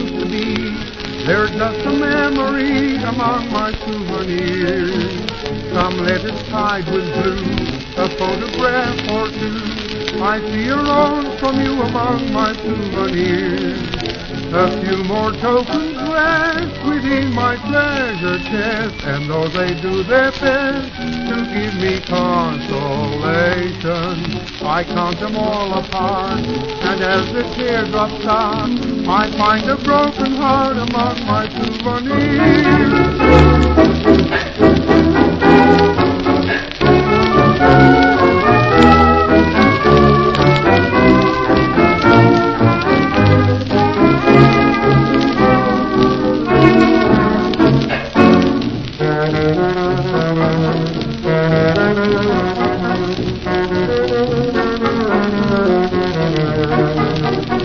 used to be. They're just a memory among my souvenirs. Some letters tied with glue, a photograph or two. I see a rose from you among my souvenirs. A few more tokens rest within my treasure chest, and though they do their best to give me consolation, I count them all apart, and as the teardrops start, I find a broken heart among my souvenirs.